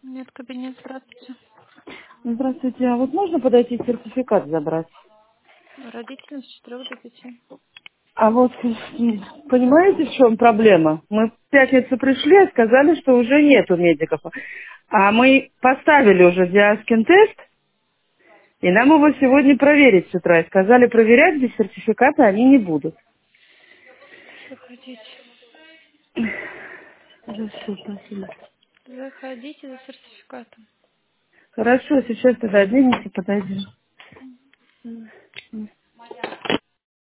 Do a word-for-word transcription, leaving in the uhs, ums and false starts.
Нет, кабинет, здравствуйте. Здравствуйте, а вот можно подойти сертификат забрать? Родителям с четырех до пяти. А вот, м, понимаете, в чем проблема? Мы в пятницу пришли, а сказали, что уже нету медиков. А мы поставили уже диаскин тест, и нам его сегодня проверить с утра. И сказали, проверять без сертификата они не будут. Заходите. Хорошо, спасибо. Заходите за сертификатом. Хорошо, сейчас тогда оденемся, подойдем.